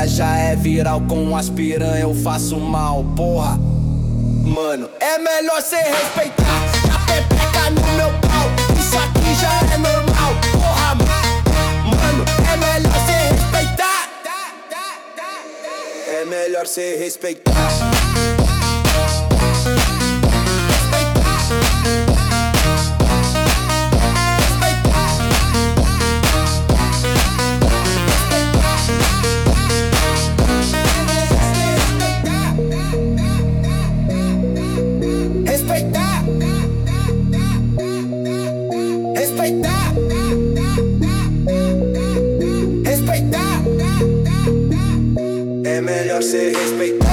agora já é viral. Com as piranha eu faço mal, porra. Mano, é melhor cê respeitar. A pepeca no meu pau, isso aqui já é normal, porra. Mano, é melhor cê respeitar. É melhor cê respeitar. Respeitar. Respeitar. Respeitar. É melhor cê respeitar.